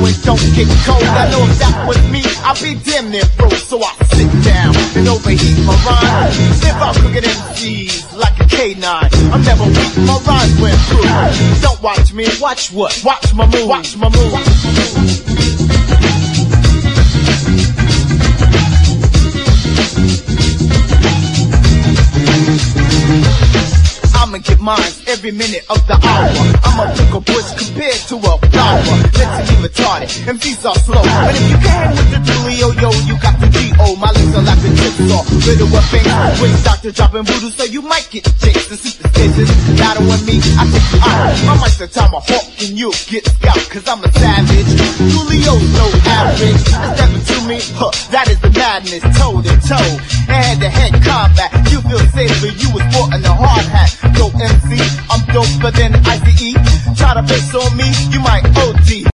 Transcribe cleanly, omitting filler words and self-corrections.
it don't get cold. I know if that was me, I'd be damn near froze. So I sit down and overheat my rhyme. If I'm cooking MCs like a K9, I'm never weak, my rhymes went through. Don't watch me, watch what? Watch my move, watch my move. I'ma get mine every minute of the hour. I'm a pickle bush compared to a flower. Mentally retarded, MCs are slow. But if you can hang with the Julio, yo, you got the G.O. My lips are like a jigsaw, riddle with fingers. Wings doctor dropping voodoo, so you might get chicks and superstitious. Battle with me, I take you out. My mic's the time a hawk and you'll get scout. Cause I'm a savage, Julio's no average. Step to me, that is the madness. Toe to toe, head-to-head combat. You feel safe when you was sporting a hard hat. Yo MC, I'm doper than ICE. Try to face on me, you might